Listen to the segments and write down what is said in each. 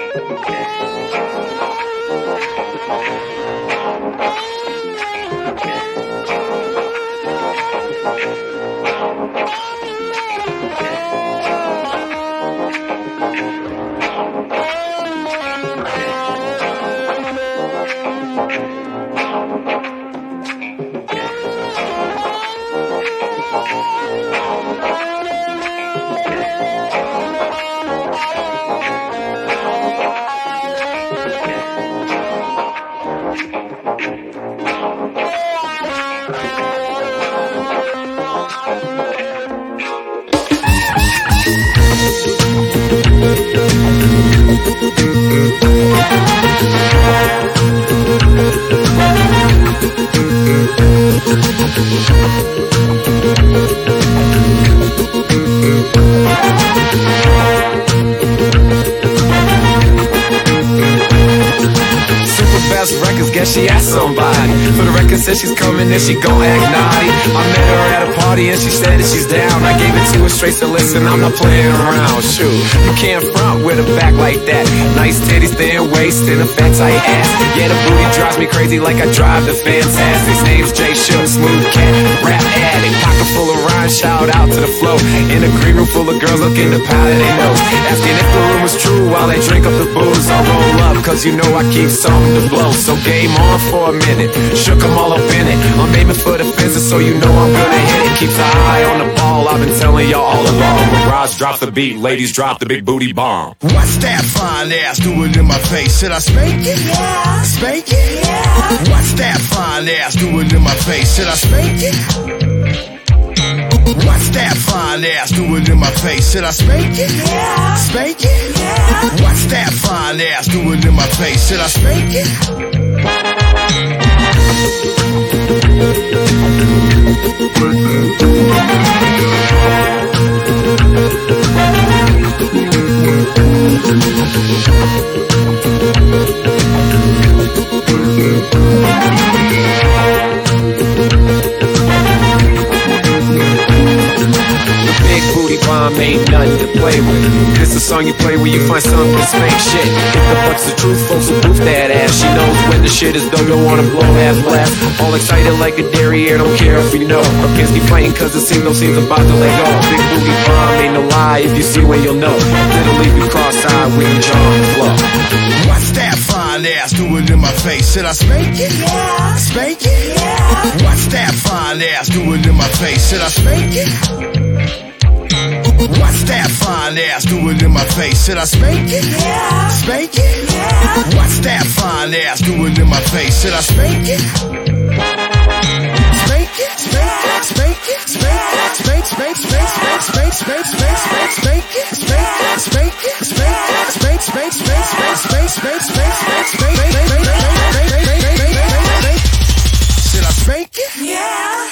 Guess she asked somebody. For the record said she's coming and she gon' act naughty. I met her at a party and she said that she's down. I gave it to her straight, so listen, I'm not playing around. Shoot, you can't front with a back like that. Nice titties, thin waist, and a fat tight ass. Yeah, the booty drives me crazy like I drive the Fantastic. Name's Jay Shook, smooth cat, rap addict. Pocket full of rhymes, shout out to the flow. In a green room full of girls looking to powder their nose. Asking if the rumor's true while they drink up the booze. I roll up, cause you know I keep something to blow. So game on for a minute, shook 'em all up in it. I'm aiming for the fences, so you know I'm gonna hit it. Keeps an eye on the ball, I've been telling y'all all along. When Roz drops the beat, ladies drop the big booty bomb. What's that fine ass doing in my face? Should I spank it? Yeah. Spank it? Yeah. What's that fine ass doing in my face? Should I spank it? What's that fine ass doing in my face? Should I spank it? Yeah. Spank it? Yeah. What's that fine ass doing in my face? Should I spank it? Big booty bomb ain't nothing to play with. This a song you play when you find something to spank shit. If the fuck's the truth, folks will boost that ass. She knows when the shit is done, don't wanna blow ass blast. All excited like a derriere, don't care if you know. Her pants be fighting cause the signal seems about to let go. Big booty bomb ain't no lie, if you see when you'll know. It'll leave you cross-eyed when you jaw on the floor. What's that fine ass doing in my face? Should I spank it? Yeah. Spank it? Yeah. What's that fine ass doing in my face? Should I spank it? What's that fine ass doing in my face? Should I spank it? Yeah. Spank it? Yeah. What's that fine ass doing in my face? Should I spank it? Spank it, spank it, spank it, spank it, spank, spank, spank, spank, spank, spank, spank, spank, spank it, spank it, spank it, spank it, spank, spank, spank, spank, spank, spank, spank, spank, spank, spank. Should I spank it? Yeah.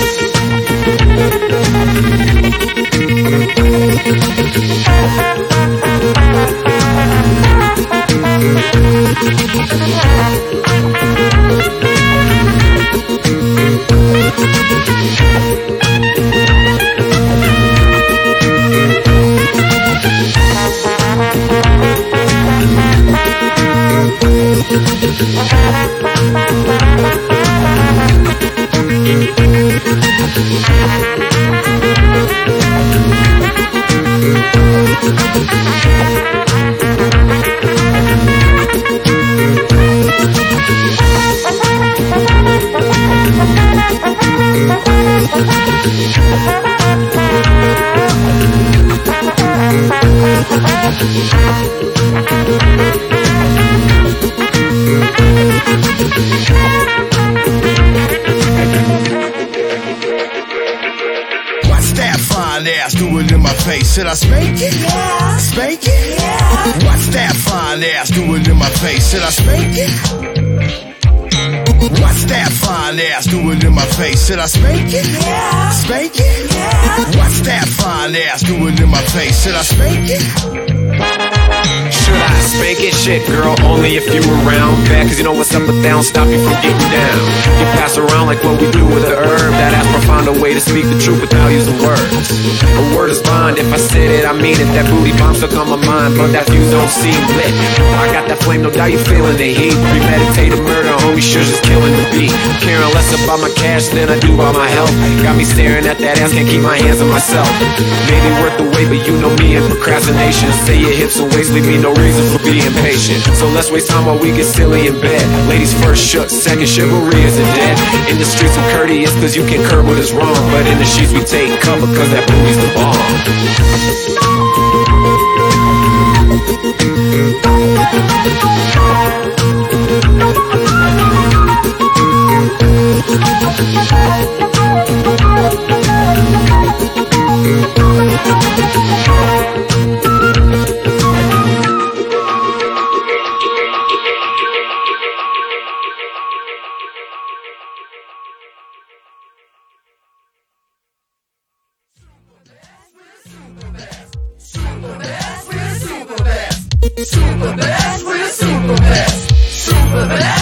What's that fine ass doing in my face? Should I spank it? Yeah. Spank it? Yeah. What's that fine ass doing in my face? Should I spank it? What's that fine ass doing in my face? Should I spank it? Yeah. Spank it? Yeah. What's that fine ass doing in my face? Should I spank it? Should I spank it? Shit, girl, only if you around. Bad, cause you know what's up, but they don't stop you from getting down. You pass around like what we do with the herb. That ass profound, a way to speak the truth without using words. A word is bond, if I said it, I mean it. That booty bomb stuck on my mind, but that fuse don't seem lit. I got that flame, no doubt you feeling the heat. Premeditated murder, homie, sure just killing the beat. Caring less about my cash than I do about my health. Got me staring at that ass, can't keep my hands on myself. Maybe worth the wait, but you know me and procrastination. Say your hips and waist, leave me no reason for being patient. So let's waste time while we get silly in bed. Ladies first shook, second chivalry isn't dead. In the streets we're courteous cause you can curb what is wrong, but in the sheets we take cover cause that booty's the bomb. Super best, we're super best. Super best.